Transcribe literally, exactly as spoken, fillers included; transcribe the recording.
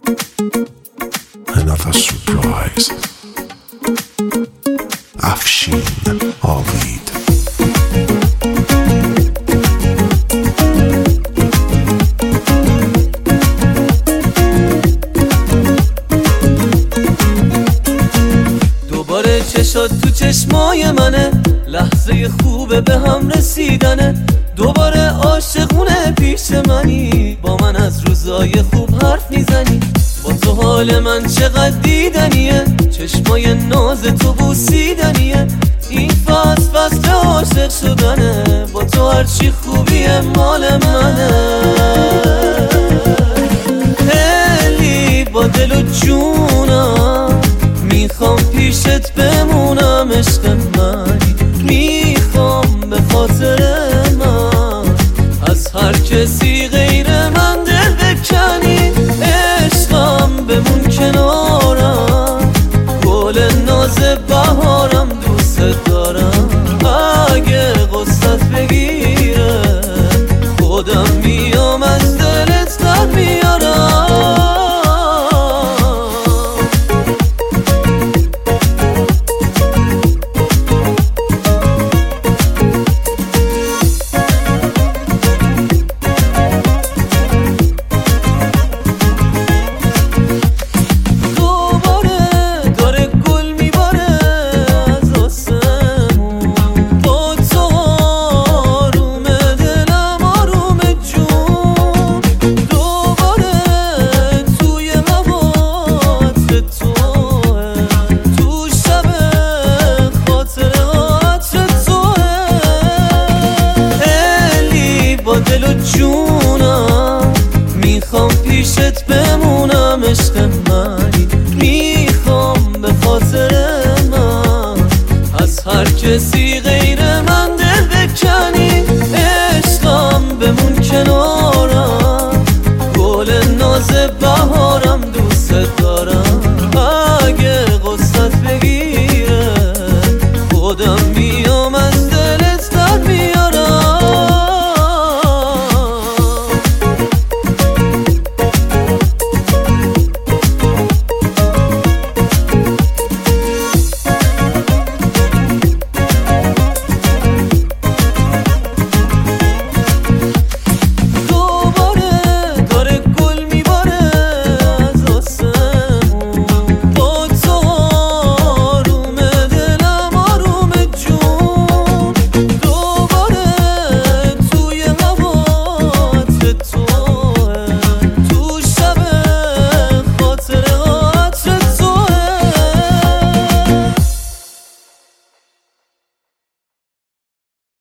Another surprise. افشین آوید. دوباره چشات تو چشمای منه، لحظه خوبه به هم رسیدنه. دوباره عاشقونه پیش منی، با من از روزای خوب حرف میزنی. با تو حال من چقدر دیدنیه، چشمای ناز تو بوسیدنیه. این فصل فصل عاشق شدنه، با تو هرچی خوبیه مال منه. خیلی با دل و جونم میخوام پیشت بمونم، عشق منی. میخوام به خاطر من از هر کسی غیر من دل بکنی. عشقم بمون کنارم، گل ناز بهارم، دوست دارم. اگه غصت بگیره خودم میام از دلت در میارم. دل و جونم میخوام پیشت بمونم، عشق منی. میخوام به خاطر من از هر کسی غیر من دل بکنی. عشقم بمون کنارم، گل ناز بهارم،